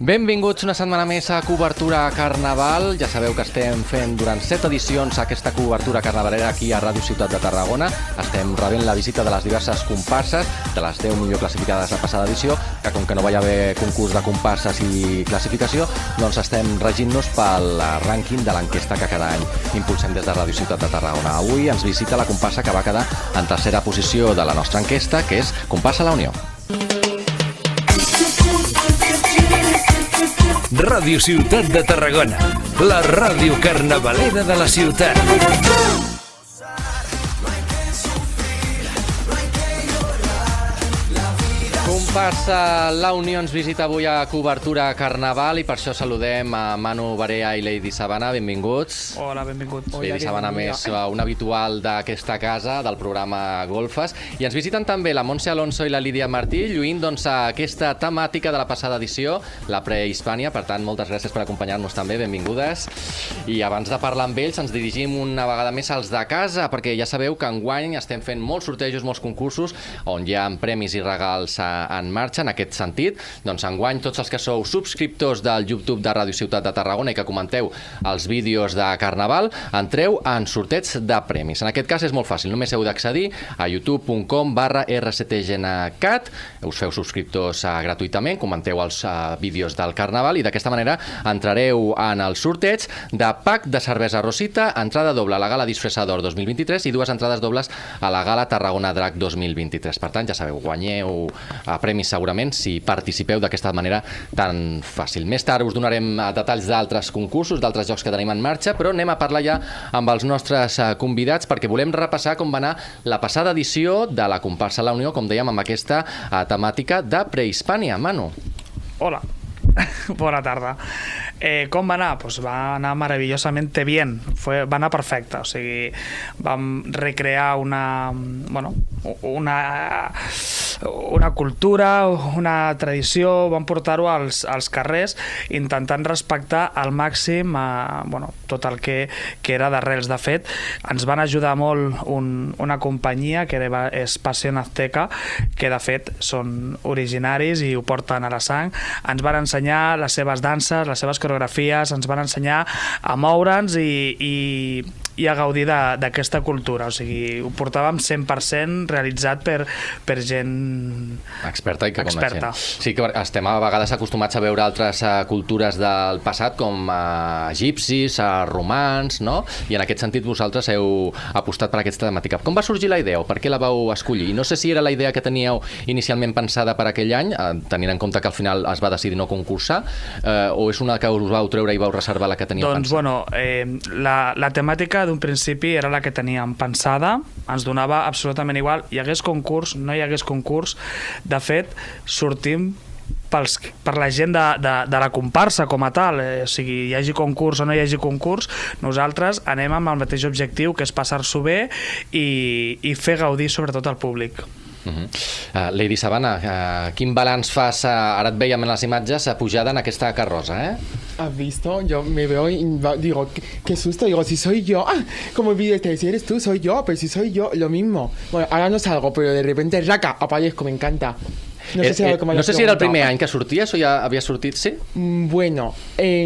Benvinguts una setmana més a Cobertura Carnaval. Ja sabeu que estem fent durant 7 edicions aquesta cobertura carnavalera aquí a Ràdio Ciutat de Tarragona. Estem rebent la visita de les diverses comparses, de les 10 millor classificades a passada edició, que com que no va haver concurs de comparses i classificació, doncs estem regint-nos pel rànquing de l'enquesta que cada any impulsem des de Ràdio Ciutat de Tarragona. Avui ens visita la comparsa que va quedar en tercera posició de la nostra enquesta, que és Comparsa La Unió. Ràdio Ciutat de Tarragona, la ràdio carnavalera de la ciutat. Comparsa La Unió ens visita avui a Cobertura Carnaval i per això saludem a Manu Barea i Lady Sabana. Benvinguts. Hola, benvinguts. Lady Sabana més un habitual d'aquesta casa, del programa Golfes. I ens visiten també la Montse Alonso i la Lídia Martí, lluint aquesta temàtica de la passada edició, la prehispània. Per tant, moltes gràcies per acompanyar-nos també, benvingudes. I abans de parlar amb ells, ens dirigim una vegada més als de casa, perquè ja sabeu que enguany estem fent molts sortejos, molts concursos, on hi ha premis i regals en marxa. En aquest sentit, doncs enguany tots els que sou subscriptors del YouTube de Ràdio Ciutat de Tarragona i que comenteu els vídeos de Carnaval, entreu en sorteig de premis. En aquest cas és molt fàcil, només heu d'accedir a youtube.com/rctgencat, us feu subscriptors gratuïtament, comenteu els vídeos del Carnaval i d'aquesta manera entrareu en el sorteig de pack de cervesa Rosita, entrada doble a la Gala Disfressador 2023 i 2 entrades dobles a la Gala Tarragona Drac 2023. Per tant, ja sabeu, guanyeu premis segurament si participeu d'aquesta manera tan fàcil. Més tard us donarem detalls d'altres concursos, d'altres jocs que tenim en marxa, però anem a parlar ja amb els nostres convidats perquè volem repassar com va anar la passada edició de la comparsa La Unió, com dèiem, amb aquesta temàtica de prehispània. Manu. Hola, bona tarda. Com va anar? Pues va anar maravillosamente bien, va anar perfecte, o sigui, vam recrear una cultura, una tradició, vam portar-ho als carrers intentant respectar al màxim tot el que era d'arrels. De fet, ens van ajudar molt una companyia que és Pasión Azteca, que de fet són originaris i ho porten a la sang. Ens van ensenyar les seves danses, les seves coreografies, ens van ensenyar a moure'ns i a gaudir d'aquesta cultura. O sigui, ho portàvem 100% realitzat per gent experta i que experta. Sí que estem a vegades acostumats a veure altres cultures del passat com egipcis, romans, no? I en aquest sentit vosaltres heu apostat per aquesta temàtica. Com va sorgir la idea o per què la vau escollir? I no sé si era la idea que teníeu inicialment pensada per aquell any, tenint en compte que al final es va decidir no concursar, o és una que us vau treure i vau reservar la que teníeu pensada? Doncs, bueno, la temàtica d'un principi era la que teníem pensada, ens donava absolutament igual, hi hagués concurs, no hi hagués concurs. De fet, sortim per la gent de la comparsa com a tal, o sigui, hi hagi concurs o no hi hagi concurs, nosaltres anem amb el mateix objectiu, que és passar-s'ho bé i fer gaudir sobretot al públic. Lady Sabana, quin balanç fas, ara et veiem en les imatges, pujada en aquesta carroza, ¿Has visto? Yo me veo y digo, qué susto, digo, si soy yo, como el vídeo si eres tú, soy yo, pero si soy yo, lo mismo. Bueno, ahora no salgo, pero de repente, raca, aparezco, me encanta. No sé si era el primer any que sorties o ja havia sortit, sí? Bueno,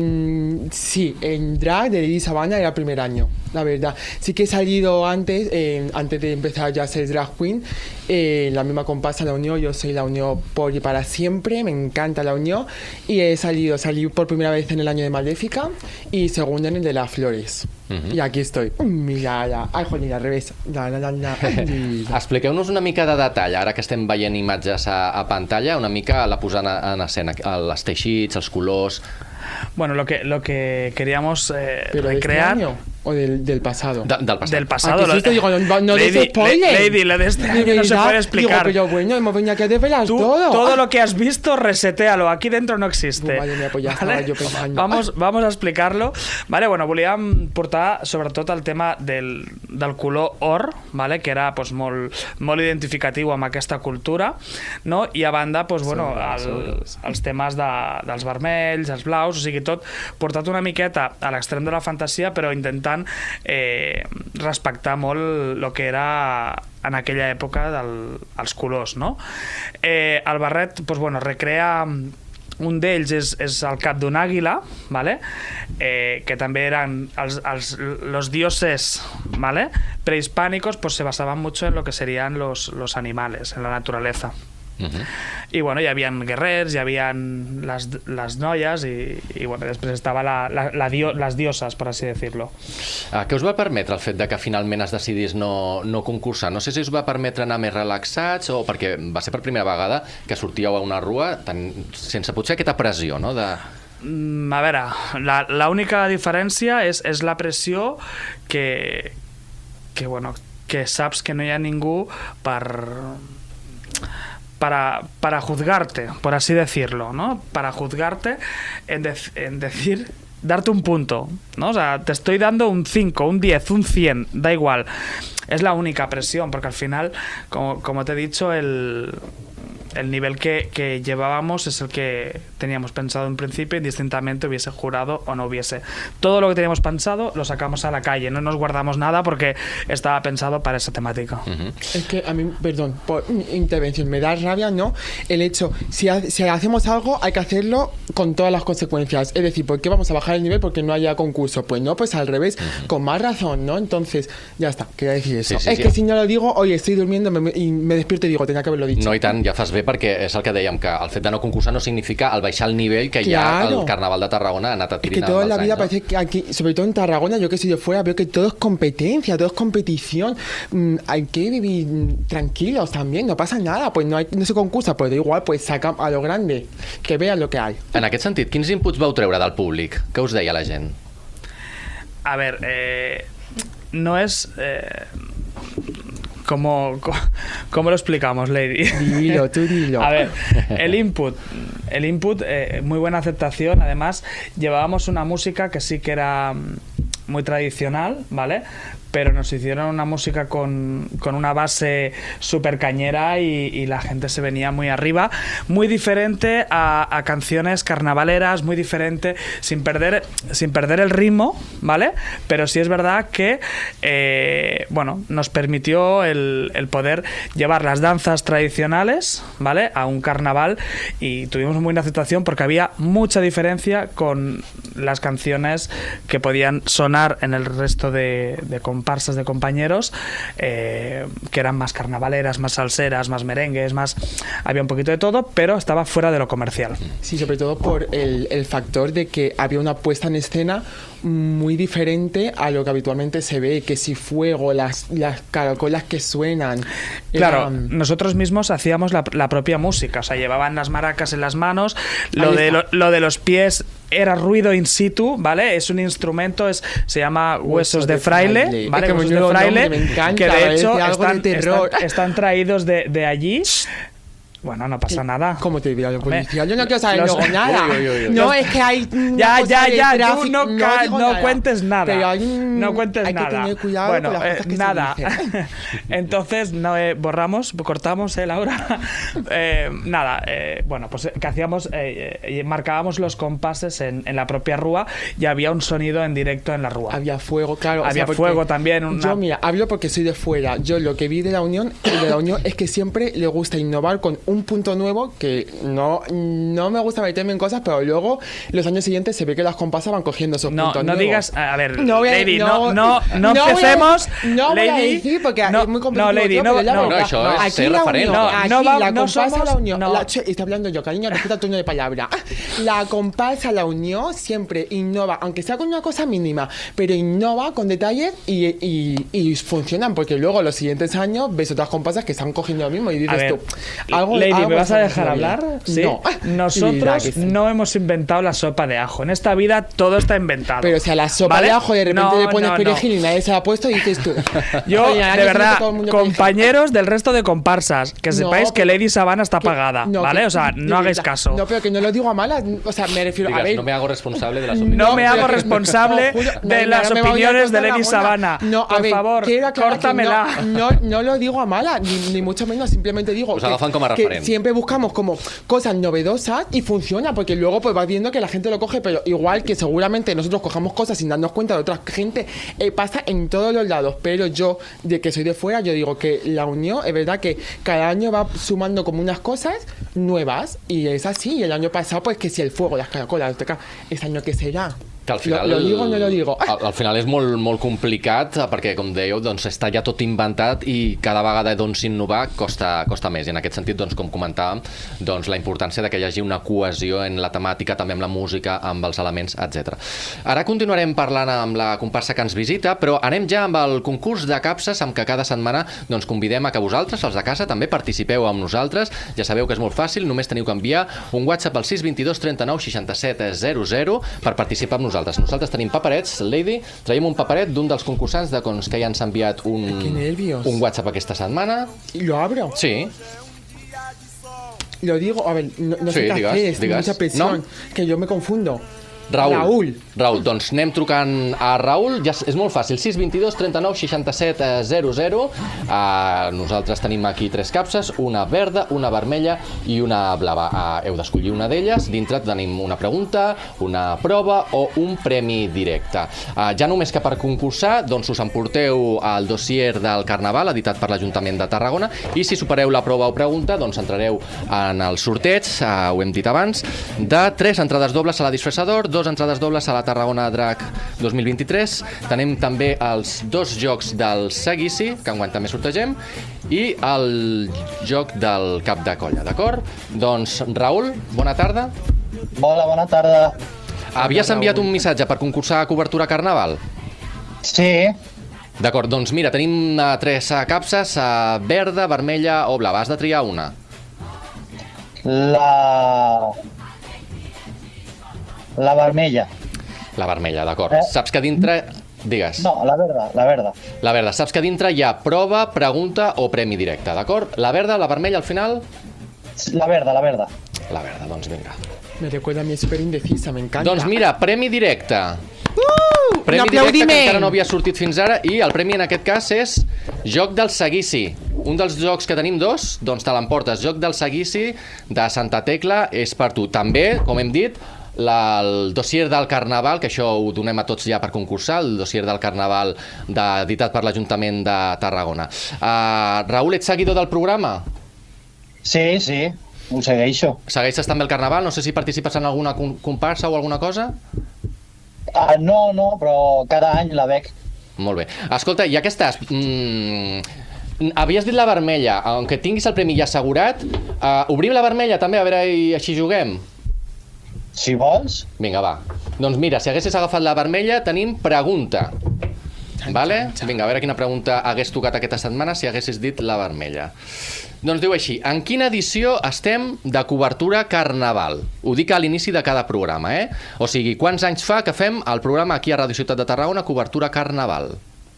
sí, en drag de Lady Sabana era el primer año, la verdad. Sí que he salido antes de empezar ya a ser drag queen, la misma comparsa La Unión. Yo soy La Unión por y para siempre, me encanta La Unión. Y salí por primera vez en el año de Maléfica y segundo en el de Las Flores. I aquí estoy. Mira, ai, jolín, al revés. Expliqueu-nos una mica de detall, ara que estem veient imatges a pantalla, una mica la posada en escena, els teixits, els colors... Bueno, lo que queríamos ¿Pero recrear... de este año o del pasado? Del pasado. Del pasado. Digo, no des spoiler. Lady, lo de este año no se puede explicar. Digo, pero bueno, hemos venido aquí a desvelar todo. Todo lo que has visto, resetéalo. Aquí dentro no existe. Madre mía, pues ya estaba yo pensando. Vamos a explicar-lo. Vale, bueno, volíem portar sobretot el tema del color or, vale, que era pues, molt identificatiu amb aquesta cultura, no? I a banda pues, bueno, els temes dels vermells, els blaus, o sigui, tot portat una miqueta a l'extrem de la fantasia, però intentant respectar molt el que era en aquella època els colors, no? El barret, doncs, bueno, recrea un d'ells és el cap d'un àguila, ¿vale? Que també eren los dioses, ¿vale? Prehispánicos, pues se basaban mucho en lo que serían los animales, en la naturaleza. I bueno, hi havia guerrers, hi havia les noies i bueno, després estava les dioses, per així dir-lo. Què us va permetre el fet de que finalment es decidís no concursar? No sé si us va permetre anar més relaxats o perquè va ser per primera vegada que sortíeu a una rua sense potser aquesta pressió, no? A veure, l'única diferència és la pressió que saps que no hi ha ningú para juzgarte, por así decirlo, ¿no? Para juzgarte en decir, darte un punto, ¿no? O sea, te estoy dando un 5, un 10, un 100, da igual. Es la única presión, porque al final, como te he dicho, el nivel que llevábamos es el que teníamos pensado en principio, indistintamente hubiese jurado o no hubiese. Todo lo que teníamos pensado lo sacamos a la calle, no nos guardamos nada porque estaba pensado para esa temática. Es que a mí, perdón, por intervención, me da rabia, ¿no? El hecho, si hacemos algo, hay que hacerlo con todas las consecuencias. Es decir, ¿por qué vamos a bajar el nivel porque no haya concurso? Pues no, pues al revés, con más razón, ¿no? Entonces, ya está, quería decir eso. Sí, que si no lo digo, hoy estoy durmiendo y me despierto y digo, tenía que haberlo dicho. No, i tant, ja fas bé perquè és el que dèiem, que el fet de no concursar no significa el baixar el nivell que ya el Carnaval de Tarragona ha anat adquirint. Es que toda la vida parece que aquí, sobre todo en Tarragona, yo que soy de fuera, veo que todo es competencia, todo es competición. Hay que vivir tranquilos también, no pasa nada, pues no se concursa, pues da igual, pues saca a lo grande, que vean lo que hay. En aquest sentit, quins inputs vau treure del públic? Què us deia la gent? A ver, no es... ¿Cómo lo explicamos, Lady? Dilo, tú dilo. A ver, el input, muy buena aceptación. Además, llevábamos una música que sí que era muy tradicional, ¿vale? Pero nos hicieron una música con una base súper cañera y la gente se venía muy arriba, muy diferente a canciones carnavaleras, muy diferente, sin perder el ritmo, ¿vale? Pero sí es verdad que bueno, nos permitió el poder llevar las danzas tradicionales, ¿vale?, a un carnaval, y tuvimos muy buena aceptación porque había mucha diferencia con las canciones que podían sonar en el resto de comparsas de compañeros, que eran más carnavaleras, más salseras, más merengues, había un poquito de todo, pero estaba fuera de lo comercial. Sí, sobre todo por el factor de que había una puesta en escena muy diferente a lo que habitualmente se ve, que si fuego, las caracolas que suenan. Claro, nosotros mismos hacíamos la propia música, o sea, llevaban las maracas en las manos, lo de los pies era ruido in situ, ¿vale? Es un instrumento, se llama huesos de fraile, ¿vale? Huesos de fraile, me encanta, que de hecho están traídos de allí. Bueno, no pasa nada. ¿Cómo te diría la policía? Yo no quiero saber luego nada. No, es que hay ya, tú no cuentes nada. Pero no cuentes nada. Hay que tener cuidado bueno, con las cosas que nada. se dicen. Entonces, cortamos, Laura. Nada, bueno, pues que hacíamos, marcábamos los compases en la propia rúa y había un sonido en directo en la rúa. Había fuego, claro. Había fuego también. Yo, mira, hablo porque soy de fuera. Yo lo que vi de la Unión es que siempre le gusta innovar con un punto nuevo, que no me gusta meterme en cosas, pero luego los años siguientes se ve que las comparsas van cogiendo esos puntos nuevos. No digas, a ver, Lady, no empecemos. No voy a decir porque es muy complicado. No, Lady, eso es ser referente. La comparsa La Unión, está hablando yo, cariño, respeta el turno de palabra. La comparsa La Unión siempre innova, aunque sea con una cosa mínima, pero innova con detalles y funcionan, porque luego los siguientes años ves otras comparsas que están cogiendo lo mismo y dices tú, Lady, ¿me vas a dejar hablar? ¿Sí? No. Nosotros no hemos inventado la sopa de ajo. En esta vida todo está inventado. Pero si a la sopa de ajo de repente le pones perejil y nadie se la ha puesto y dices tú. Yo, de verdad, compañeros del resto de comparsas, que sepáis que Lady Sabana está pagada, ¿vale? O sea, no hagáis caso. No, pero que no lo digo a malas. O sea, me refiero a ver. No me hago responsable de las opiniones. No me hago responsable de las opiniones de Lady Sabana. Por favor, córtamela. No lo digo a malas, ni mucho menos. Simplemente digo. Us agafen com a que diferent. siempre buscamos como cosas novedosas y funciona, porque luego pues vas viendo que la gente lo coge, pero igual que seguramente nosotros cojamos cosas sin darnos cuenta de otra gente, pasa en todos los lados, pero yo, de que soy de fuera, yo digo que la unión, es verdad que cada año va sumando como unas cosas nuevas, y es así, y el año pasado pues que si el fuego, las caracolas, este año que será. Que al final, lo digo o no lo digo? Al final és molt complicat perquè, com dèieu, doncs, està ja tot inventat i cada vegada doncs, innovar costa més. I en aquest sentit, doncs, com comentàvem, doncs, la importància de que hi hagi una cohesió en la temàtica, també amb la música, amb els elements, etc. Ara continuarem parlant amb la comparsa que ens visita, però anem ja amb el concurs de capses amb què cada setmana doncs, convidem a que vosaltres, els de casa, també participeu amb nosaltres. Ja sabeu que és molt fàcil, només teniu que enviar un WhatsApp al 622 39 67 00 per participar amb nosaltres. Nosaltres tenim paperets, Lady, traiem un paperet d'un dels concursants que ja ens ha enviat un WhatsApp aquesta setmana. ¿Lo abro? Sí. Lo digo, a ver, no Sí, sé qué hacer, es digues. mucha presión, No? que yo me confundo. Raül, doncs anem trucant a Raül, ja és molt fàcil, 622 39 67 00. Nosaltres tenim aquí 3 capses, una verda, una vermella i una blava. Heu d'escollir una d'elles, dintre tenim una pregunta, una prova o un premi directe. Ja només que per concursar, doncs us emporteu el dossier del Carnaval, editat per l'Ajuntament de Tarragona, i si supereu la prova o pregunta, doncs entrareu en el sorteig, ho hem dit abans, de 3 entrades dobles a la Disfressador, 2 entrades dobles a la Tarragona Drac 2023. Tenim també els 2 jocs del Seguici, que enguany també sortegem, i el joc del cap de colla, d'acord? Doncs, Raül, bona tarda. Hola, bona tarda. Havies enviat un missatge per concursar a cobertura Carnaval? Sí, D'acord, doncs mira, tenim 3 capses, verda, vermella o blava. Has de triar una. la vermella. La vermella, d'acord. Eh? Saps que dintre... Digues. No, la verda, la verda. La verda. Saps que dintre hi ha prova, pregunta o premi directe, d'acord? La verda, la vermella al final? La verda, la verda. La verda, doncs vinga. Me recuerda a mí, es súper indecisa, me encanta. Doncs mira, premi directe. Premi un directe que aplaudiment! encara no havia sortit fins ara, i el premi en aquest cas és Joc del Seguici. Un dels jocs que tenim 2, doncs te l'emportes. Joc del Seguici de Santa Tecla és per tu. També, com hem dit, el dossier del Carnaval, que això ho donem a tots ja per concursar, el dossier del Carnaval editat per l'Ajuntament de Tarragona. Raül, ets seguidor del programa? Sí, sí, ho segueixo. Segueixes també el Carnaval? No sé si participes en alguna comparsa o alguna cosa? No, però cada any la veig. Molt bé. Escolta, ja que estàs... havies dit la vermella. Aunque tinguis el premi ja assegurat, obrim la vermella també, a veure, i així juguem. Si vols. Vinga, va. Doncs mira, si haguessis agafat la vermella, tenim pregunta. Vale? Vinga, a veure quina pregunta hagués tocat aquesta setmana si haguessis dit la vermella. Doncs diu així: en quina edició estem de cobertura Carnaval? Ho dic a l'inici de cada programa, eh? O sigui, quants anys fa que fem el programa aquí a Ràdio Ciutat de Tarragona, cobertura Carnaval?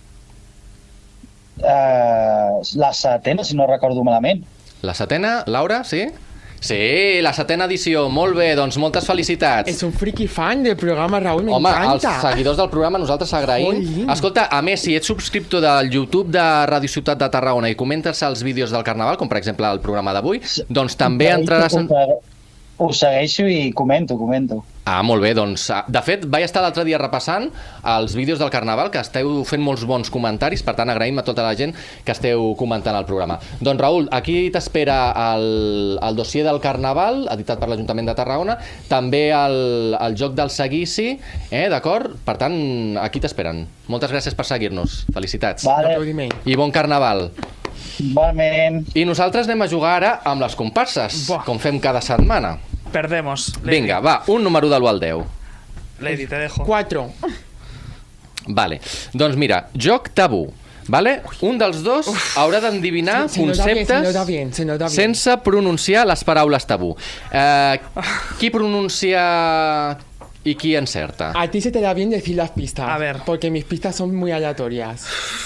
La 7ª, si no recordo malament. La 7ª, Laura, sí? Sí, la 7ª edició, molt bé, doncs moltes felicitats. Es un friki fan del programa, Raúl, me Home, encanta. els seguidors del programa nosaltres agraïm. Olín. Escolta, a més, si ets subscriptor del YouTube de Ràdio Ciutat de Tarragona i comentes els vídeos del Carnaval, com per exemple el programa d'avui, doncs també entraràs en... Ho segueixo i comento. Molt bé, doncs, de fet, vaig estar l'altre dia repassant els vídeos del Carnaval, que esteu fent molts bons comentaris, per tant, agraïm a tota la gent que esteu comentant el programa. Doncs, Raül, aquí t'espera el dossier del Carnaval, editat per l'Ajuntament de Tarragona, també el joc del Seguici, d'acord? Per tant, aquí t'esperen. Moltes gràcies per seguir-nos. Felicitats. Vale. Aplaudiment. I bon Carnaval. Igualment. I nosaltres anem a jugar ara amb les comparses, Buah. com fem cada setmana. Perdemos. Lady. Vinga, va, un número de l'1 al 10. Lady, te dejo. 4. Vale, doncs mira, joc tabú. Vale? Un dels dos haurà d'endevinar Se nos da bien, conceptes se nos da bien, se nos da bien. sense pronunciar les paraules tabú. Qui pronuncia i qui encerta? A ti se te da bien decir las pistas. A ver. Porque mis pistas son muy aleatorias.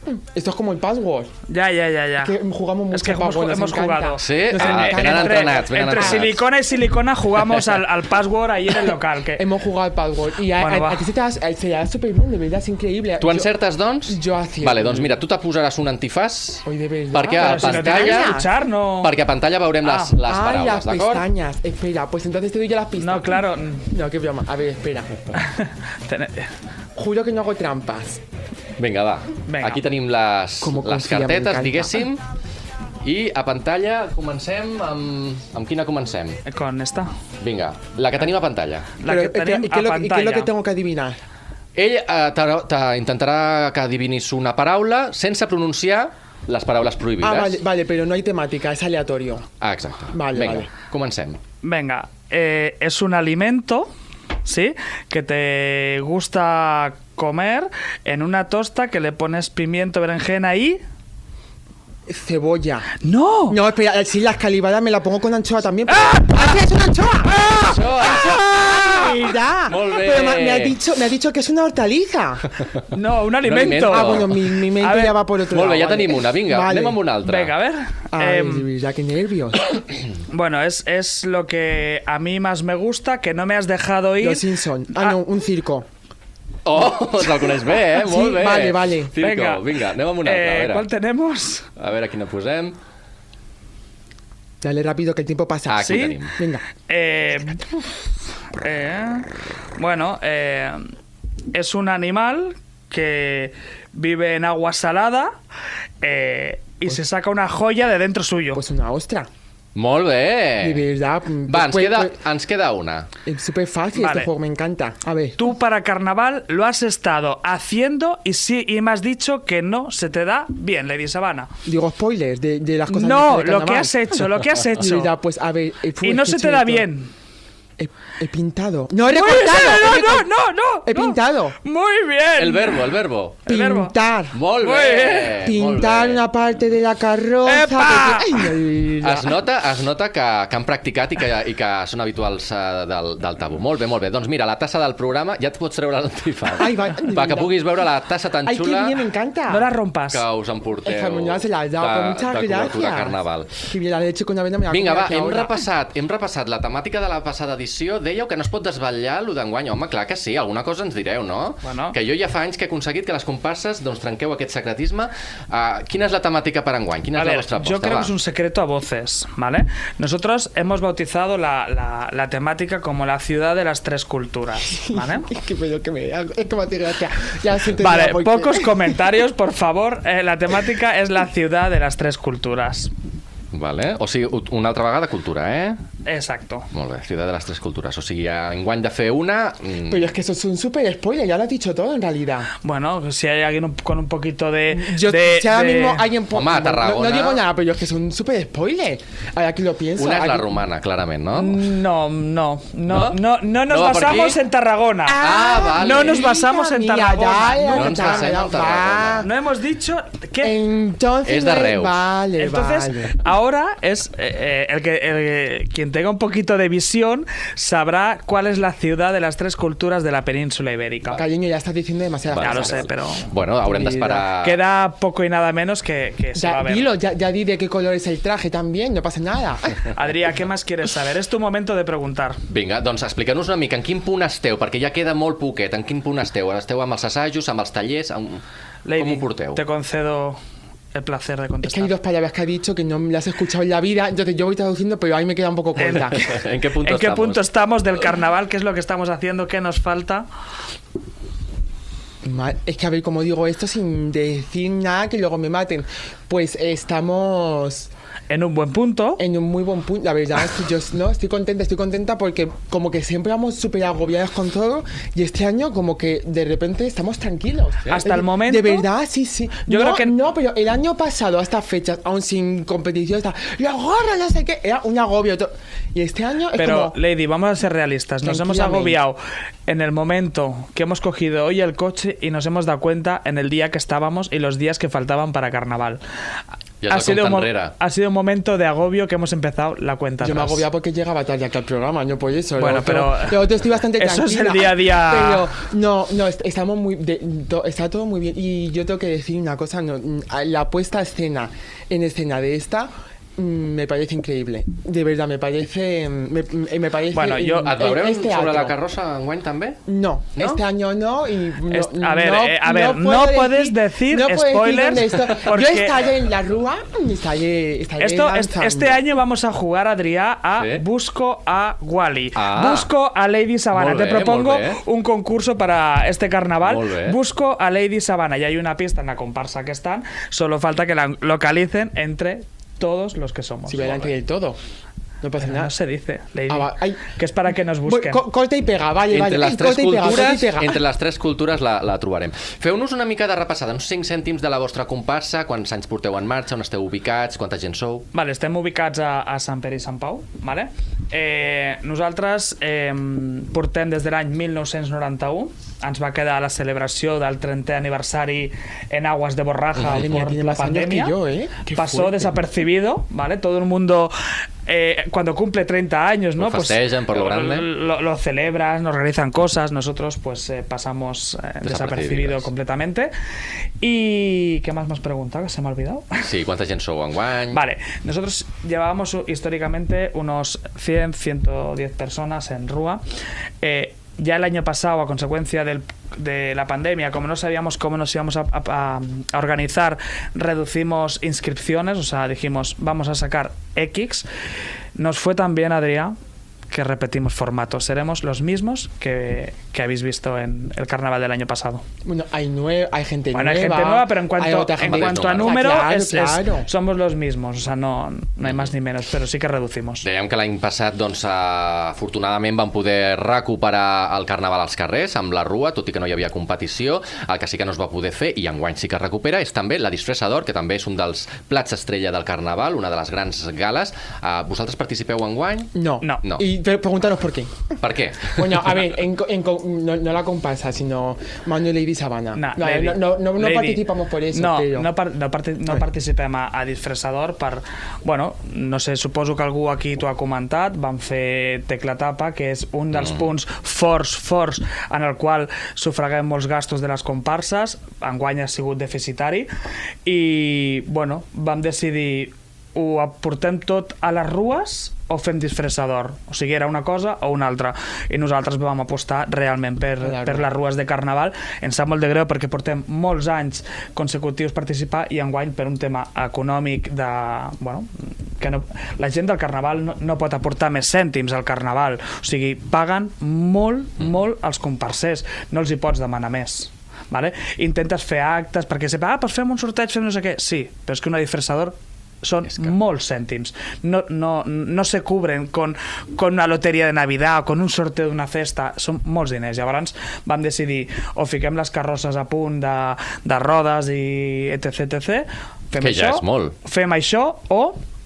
Esto es como el password. Ya. Que jugamos mucho Es que password, nos hemos encanta. jugado. Sí, Nos encanta. ben entrenats, ben Entre entrenats. silicona y silicona jugamos al password ahí en el local. Que... Hemos jugado al password. Y Bueno, va. a ti se te da súper bien, de verdad, es increíble. Tu encertes, doncs? Jo acierto. Vale, doncs mira, tu te posaràs un antifàs Oi, de verdad. perquè a Pero si no te voy a pantalla... escuchar, no... Perquè a pantalla veurem les Ay, paraules, las d'acord? pestañas. Espera, pues entonces te doy yo las pistas. No, claro. No, qué broma. A ver, espera. Ten- Juro que no hago trampas. Vinga, va. Vinga. Aquí tenim les Com ho confia, cartetes, m'encanta. diguéssim. I a pantalla comencem amb quina comencem? Con esta. Vinga, la que tenim a pantalla. La Pero, que espera, tenim ¿y a qué es lo que pantalla. tengo que adivinar? Ell intentarà que adivinis una paraula sense pronunciar les paraules prohibides. Ah, vale, pero no hay temática, es aleatorio. Ah, exacte. Vale, Vinga, vale. comencem. Venga, es un alimento, ¿sí? Que te gusta comer en una tosta que le pones pimiento, berenjena y... Cebolla. ¡No! No, espera, si las calibadas me la pongo con anchoa también. ¡Ah! ¡Es una anchoa! Mira. Molt bé. Pero me ha dicho que es una hortaliza. No, un alimento. alimento. Ah, bueno, mi A mente ver. ya va por otro Molt lado. bé, ja vale. tenim una. Vinga, Vale. anem amb una altra. Venga, a ver. Ay, Em, de verdad, qué nervios. bueno, es lo que a mí más me gusta, que no me has dejado ir. Los Simpson. Ah, no, un circo. Oh, te'l coneix bé, Sí, Molt bé. vale. Circo, vinga, anem amb una altra. A veure. ¿Cuál tenemos? A veure quina posem. Dale rápido que el tiempo pasa. Ah, aquí ¿Sí? tenim. Venga. Bueno, es un animal que vive en agua salada y se saca una joya de dentro suyo. Pues una ostra. Molt bé. De verdad. Va, pues, ens queda una. Es súper fácil Vale. este juego, me encanta. A ver. Tú para carnaval lo has estado haciendo y me has dicho que no se te da bien, Lady Sabana. Digo spoilers de las cosas No, de lo que carnaval. has hecho, lo que has De hecho. verdad, pues a ver. Y no se te da bien. He pintado. No, he Muy recortado. bien, no. He pintado. Muy bien. El verbo. El verbo. Pintar. Molt Muy bé. Pintar molt bé. una parte de la carroza. ¡Epa! Ay, de verdad. Es nota que han practicat i que són habituals del tabú. Molt bé. Doncs mira, la tassa del programa, ja et pots treure l'antifaz. Ai, va, que puguis veure la tassa tan Ay, qué xula bien, me encanta. No la rompas. que us emporteu El jamón se la has dado, pues muchas de gracias. cobertura carnaval. Qué bien, la leche con avena me la Vinga, como va, aquí ahora. hem repassat la temàtica de la passada edició. Dèieu que no es pot desvetllar lo d'enguany. Home, clar que sí, alguna cosa ens direu, no? Bueno. Que jo ja fa anys que he aconseguit que les comparses doncs, trenqueu aquest secretisme. Quina és la temàtica per enguany? Quina A és la ver, vostra aposta? yo creo Va. que es un secreto a voces, ¿vale? Nosotros hemos bautizado la temática como la ciudad de las tres culturas, ¿vale? Es que me hace gracia. Ya se entenderá Vale, por qué. pocos comentarios, por favor. La temática es la ciudad de las tres culturas. Vale. O sigui, una altra vegada cultura, eh? Exacto. Molt bé, ciutat de les tres cultures. O sigui, enguany de fer una... Pero es que eso es un súper spoiler, ya lo has dicho todo en realidad. Bueno, si hay alguien con un poquito de... Si ahora mismo alguien... Home, a Tarragona- No digo nada, pero es que es un súper spoiler. Ahora que lo pienso... Una és la aquí- romana, clarament, no? No nos ¿No va por basamos aquí? en Tarragona. Ah, vale. No nos basamos en Mira, Tarragona. ya, No ens basem en Tarragona. No hemos dicho que... Entonces... Es de Reus. Vale, Entonces, vale. ahora es quien tenga un poquito de visión sabrá cuál es la ciudad de las tres culturas de la península ibérica. Cariño, ya estás diciendo demasiadas Ya lo cosas. sé, pero Bueno, haurem d'esperar... queda poco y nada menos que se va Ya, a ver. dilo, ya di de qué color es el traje también, no pasa nada. Adrià, ¿qué más quieres saber? Es tu momento de preguntar. Vinga, doncs explica'ns una mica en quin punt esteu, perquè ja queda molt poquet. En quin punt esteu? Esteu amb els assajos, amb els tallers? Lady, Com ho porteu? te concedo el placer de Es que contestar. hay dos palabras que ha dicho que no me las he escuchado en la vida, entonces yo voy traduciendo, pero ahí me queda un poco corta. En què punt ¿En qué estamos? punto estamos del carnaval? ¿Qué es lo que estamos haciendo? ¿Qué nos falta? Es que a ver, como digo esto sin decir nada que luego me maten. Pues estamos En un buen punto. en un muy buen punto. La verdad es que yo no estoy contenta porque como que siempre vamos súper agobiados con todo y este año como que de repente estamos tranquilos. Hasta el momento. De verdad, sí. Yo no, creo que- no, pero el año pasado a estas fechas, aún sin competición, está la gorra, no sé qué, era un agobio. Y este año es Pero, como... Lady, vamos a ser realistas. Nos hemos Tranquilamente. agobiado en el momento que hemos cogido hoy el coche y nos hemos dado cuenta en el día que estábamos y los días que faltaban para carnaval. Ya es la cuenta enrere. ha sido un momento de agobio que hemos empezado la cuenta Yo me atrás. agobiaba porque llegaba tarde aquí al programa, no por eso. Bueno, pero estoy bastante eso tranquila. es el día a día. Pero no, estamos está todo muy bien. Y yo tengo que decir una cosa, la puesta en escena de esta me parece increïble. De verdad, me parece... Me parece Bueno, jo... Et veurem este sobre año. la carrossa enguany també? No, ¿No? este año no. Y A ver, no puedes decir spoilers porque... Yo estaré en la rúa y estaré danzando. Este año vamos a jugar, Adrià, a ¿Sí? Busco a Wally. Ah. Busco a Lady Sabana. Molt Te bé, propongo molt bé. un concurso para este carnaval. Molt bé. Busco a Lady Sabana. Ya hay una pista en la comparsa que están. Solo falta que la localicen entre todos los que somos. Si verán que del todo. No pasa Pero nada. no se dice, Lady. Ay. Que es para que nos busquen. Corta y pega, vale, Entre les tres corta y pega, corta y cultures, pega. entre les tres cultures la trobarem. Feu-nos una mica de repassada, uns 5 cèntims de la vostra comparsa, quants anys porteu en marxa, on esteu ubicats, quanta gent sou... Vale, estem ubicats a Sant Pere i Sant Pau. Vale? Nosaltres portem des de l'any 1991. Ens va quedar la celebració del 30è aniversari en Aguas de Borraja Madre mía, por tiene la más años pandemia. que yo, ¿eh? Qué Pasó fuerte. desapercibido, ¿vale? Todo el mundo... cuando cumple 30 años, ¿no? Lo festejan por lo grande. Lo celebras, nos organizan cosas, nosotros pues pasamos desapercibido completamente. ¿Y qué más me has preguntado? Que se me ha olvidado. Sí, quanta gent sou enguany... Vale, nosotros llevábamos históricamente unos 100, 110 personas en Rúa. Ya el año pasado, a consecuencia de la pandemia, como no sabíamos cómo nos íbamos a organizar, reducimos inscripciones, o sea, dijimos, vamos a sacar X. Nos fue tan bien, Adrià, que repetimos formatos. Seremos los mismos que habéis visto en el carnaval del año pasado. Bueno, hay gente Bueno, nueva. hay gente nueva, pero en hay otra gente cuanto a nueva. número, Claro. somos los mismos. O sea, no hay más ni menos, pero sí que reducimos. Dèiem que l'any passat, doncs, afortunadament vam poder recuperar el carnaval als carrers amb la Rua, tot i que no hi havia competició. El que sí que no es va poder fer, i enguany sí que es recupera, és també la disfressa d'or, que també és un dels plats estrella del carnaval, una de les grans gales. Vosaltres participeu enguany? No. No. Y pregúntanos por qué. Per què? Bueno, a ver, no la comparsa, sino Manuel Lady Sabana. No, No Lady. participamos por eso. No, pero... no participem a disfressador per... Bueno, no sé, suposo que algú aquí t'ho ha comentat, vam fer Tecla Tapa, que és un dels punts forts en el qual sufraguem molts gastos de les comparses, enguany ha sigut deficitari, i, bueno, vam decidir ho aportem tot a les rues o fem disfressador, o sigui, era una cosa o una altra, i nosaltres vam apostar realment per les rues de carnaval. Ens sap molt de greu perquè portem molts anys consecutius participar i enguany per un tema econòmic de... Bueno, que no, la gent del carnaval no pot aportar més cèntims al carnaval, o sigui, paguen molt els comparsers, no els hi pots demanar més. Vale? Intentes fer actes perquè sempre, pues fem un sorteig, fem no sé què, sí, però és que una disfressador son molts cèntims, no se cubren con una loteria de Navidad o con un sorteo d'una festa, són molts diners. Llavors vam decidir o fiquem les carrosses a punt de rodes i etc, que ja és molt. Fem això o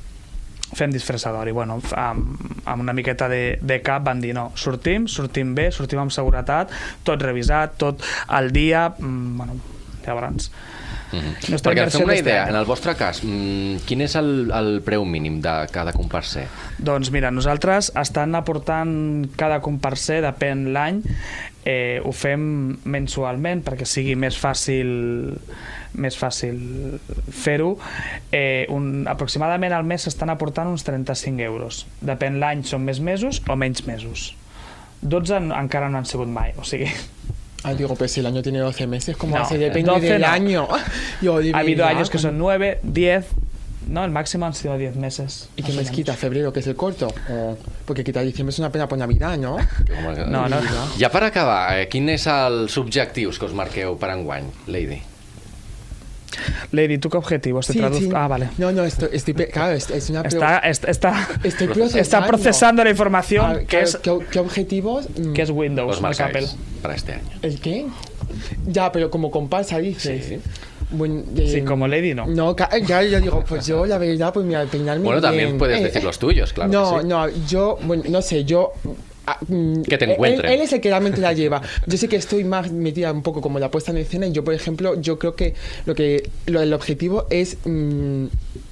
fem disfressador. I bueno, amb una miqueta de cap van dir no, sortim bé, sortim amb seguretat, tot revisat, tot al dia. Bueno, llavors Perquè fem una idea, en el vostre cas, quin és el preu mínim de cada comparser? Doncs mira, nosaltres estan aportant cada comparser, depèn l'any, ho fem mensualment perquè sigui més fàcil fer-ho. Aproximadament al mes s'estan aportant uns 35 euros. Depèn l'any, són més mesos o menys mesos. 12 encara no han sigut mai, o sigui... digo, pues si el año tiene 12 meses, ¿cómo No, hace? Depende 12 del no. año. Ha habido años que son 9, 10, no, el máximo han sido 10 meses. ¿Y qué mes quita? ¿Febrero, que es el corto? Porque quitar diciembre es una pena por Navidad, ¿no? No. Ja per acabar, quins és els objectius que us marqueu per enguany, Lady? Lady, ¿tú qué objetivos te traduzco? Sí. Ah, vale. No, claro, es una Estoy procesando. está procesando la información que es ¿Qué objetivos? que es Windows, Os no es Apple. marcáis para este año. ¿El qué? Ya, pero como comparsa dices. Sí. Bueno, Sí, como Lady no. No, ya yo digo, pues yo la verdad, pues mira, peinarme Bueno, también bien. puedes decir los tuyos, claro. No, que sí. no, yo, bueno, no sé, yo... Que te encuentren. Él es el que realmente la lleva. Yo sé que estoy más metida un poco como la puesta en escena y yo, por ejemplo, yo creo que el objetivo es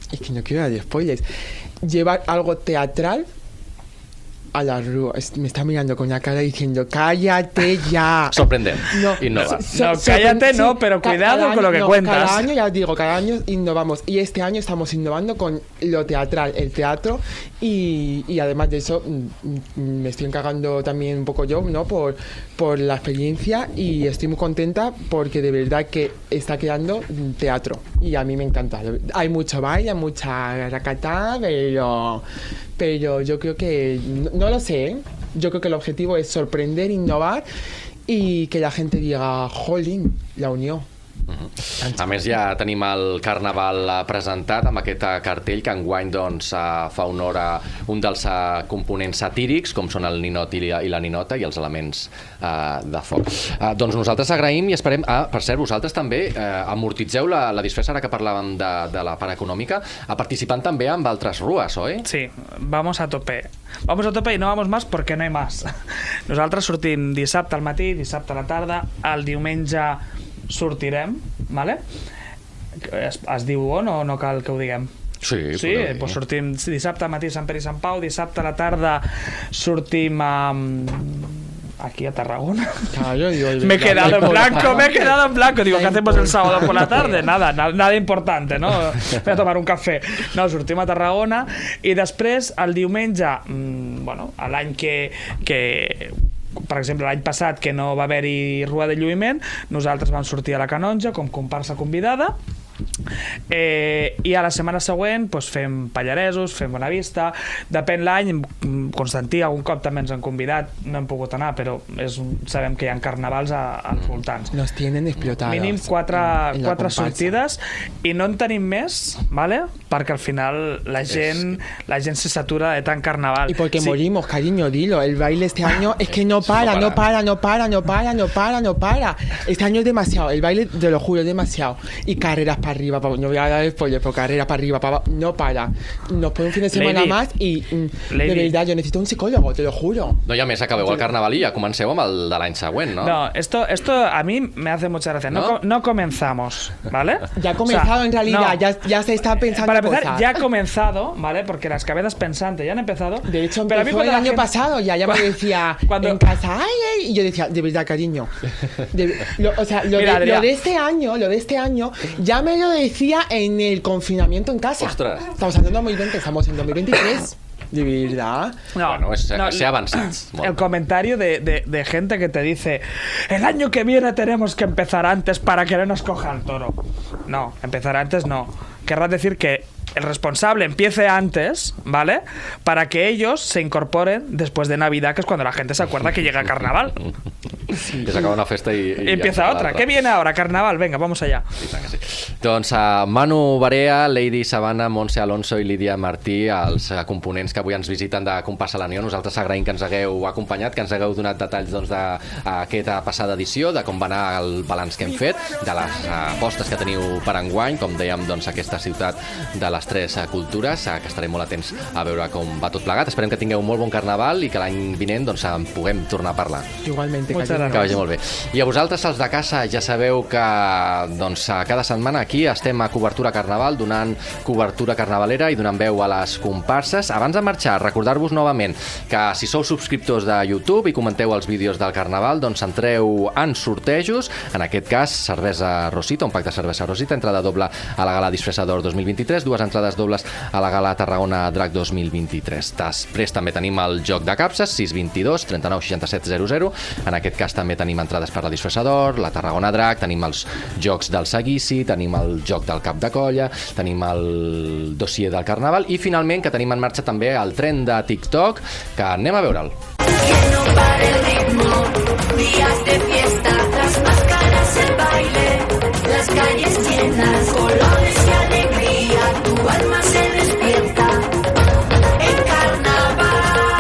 es que no quiero dar spoilers, llevar algo teatral a la rúa. Me está mirando con la cara diciendo, cállate ya. Sorprendent. No, Innova. No, cállate, no, pero cuidado con lo que cuentas. Cada año, ya os digo, cada año innovamos. Y este año estamos innovando con lo teatral, el teatro. Y además de eso, me estoy encargando también un poco yo, ¿no? Por la experiencia. Y estoy muy contenta porque de verdad que está quedando teatro. Y a mí me encanta. Hay mucho baile, mucha racatá, pero yo creo que, no lo sé, ¿eh? Yo creo que el objetivo es sorprender, innovar y que la gente diga, jolín, la unió. A més, ja tenim el Carnaval presentat amb aquest cartell que enguany doncs, fa honor a un dels components satírics, com són el ninot i la ninota, i els elements de foc. Doncs nosaltres agraïm i esperem... per cert, vosaltres també amortitzeu la disfressa, ara que parlàvem de la part econòmica, participant també amb altres rues, oi? Sí, vamos a tope. Vamos a tope y no vamos más porque no hay más. Nosaltres sortim dissabte al matí, dissabte a la tarda, el diumenge sortirem, vale? Es diu on o no cal que ho diguem? Sí, doncs sortim dissabte al matí a Sant Pere i Sant Pau, dissabte a la tarda sortim aquí a Tarragona. Claro, me he quedado en blanco. Digo, ¿qué hacemos el sábado por la tarde? Nada importante, ¿no? Voy a tomar un café. No, sortim a Tarragona i després el diumenge, bueno, l'any que per exemple, l'any passat que no va haver-hi Rua de Lluïment, nosaltres vam sortir a la Canonja com comparsa convidada i a la setmana següent doncs, fem Pallaresos, fem Bonavista, depèn l'any. Constantí algun cop també ens han convidat, no hem pogut anar, però sabem que hi ha carnavals als voltants. Nos tienen explotados. Mínim quatre sortides i no en tenim més, ¿vale? Perquè al final la gent se satura de tant carnaval. Y porque morimos, cariño, dilo. El baile este año es que no para. Este año es demasiado. El baile, te lo juro, es demasiado. Y carreras para arriba, no voy a dar spoiler, pero carreras para arriba, no para. Nos pone un fin de semana más y de verdad yo necesito un psicólogo, te lo juro. No, i a més acabeu el Carnaval i ja comenceu amb el de l'any següent, ¿no? No, esto a mí me hace mucha gracia. No comenzamos, ¿vale? Ya ha comenzado, o sea, en realidad, no. ya se está pensando. Para empezar, cosas. Ya ha comenzado, ¿vale? Porque las cabezas pensantes ya han empezado. De hecho, empezó el año pasado, ya me decía en casa, ay, y yo decía, de verdad, cariño. Lo de este año, ya me lo decía en el confinamiento en casa. Ostras. Estamos hablando de 2020, estamos en 2023. De verdad. No, bueno, se ha avanzado. El comentario de gente que te dice, el año que viene tenemos que empezar antes para que no nos coja el toro. No, empezar antes no. Querrás decir que el responsable empiece antes, ¿vale? Para que ellos se incorporen después de Navidad, que es cuando la gente se acuerda que llega Carnaval. Sí. Que s'acaba una festa i empieza otra. ¿Qué viene ahora? Carnaval, venga, vamos allá. Sí. Doncs Manu Barea, Lady Sabana, Montse Alonso i Lídia Martí, els components que avui ens visiten de Compàs a la Unió. Nosaltres agraïm que ens hagueu acompanyat, que ens hagueu donat detalls d'aquesta passada edició, de com va anar el balanç que hem fet, de les apostes que teniu per enguany, com dèiem, doncs, aquesta ciutat de les tres cultures, que estarem molt atents a veure com va tot plegat. Esperem que tingueu un molt bon Carnaval i que l'any vinent doncs, en puguem tornar a parlar. Igualment, que vagi molt bé. I a vosaltres, els de casa, ja sabeu que doncs, cada setmana aquí estem a Cobertura Carnaval, donant cobertura carnavalera i donant veu a les comparses. Abans de marxar, recordar-vos novament que si sou subscriptors de YouTube i comenteu els vídeos del Carnaval, doncs entreu en sortejos, en aquest cas cervesa Rosita, un pack de cervesa Rosita, entrada doble a la Gala Disfressador 2023, dues entrades dobles a la Gala Tarragona Drac 2023. Després també tenim el joc de capses, 622 39 67 00. En aquest cas també tenim entrades per la Disfressador, la Tarragona Drac, tenim els jocs del Seguici, tenim el joc del Cap de Colla, tenim el dossier del Carnaval i finalment que tenim en marxa també el tren de TikTok, que anem a veure'l. Que no pare el ritmo, días de fiesta, las máscaras, el baile, las calles llenas, colores y alegría, tu alma se despierta en carnaval.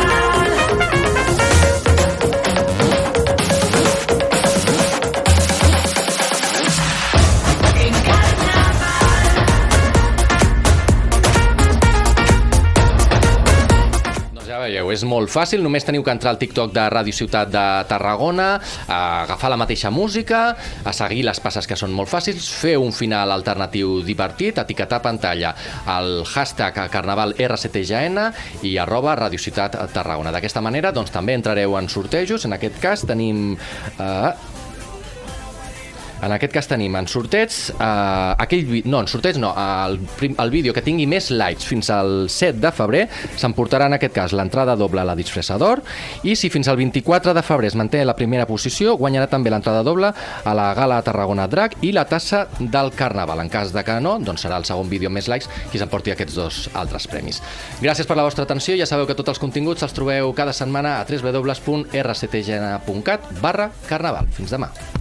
En carnaval. Doncs ja veieu, és molt fàcil, només teniu que entrar al TikTok de Ràdio Ciutat de Tarragona, agafar la mateixa música, a seguir les passes que són molt fàcils, fer un final alternatiu divertit, etiquetar a pantalla el hashtag Carnaval RCTGN i @Ràdio Ciutat Tarragona. D'aquesta manera doncs, també entrareu en sortejos. En aquest cas tenim en sorteig, el vídeo que tingui més likes fins al 7 de febrer s'emportarà en aquest cas l'entrada doble a la disfressa d'or, i si fins al 24 de febrer es manté la primera posició, guanyarà també l'entrada doble a la Gala Tarragona Drac i la tassa del Carnaval. En cas de que no, doncs serà el segon vídeo més likes qui s'emporti aquests dos altres premis. Gràcies per la vostra atenció. Ja sabeu que tots els continguts els trobeu cada setmana a www.rctgn.cat/carnaval. Fins demà.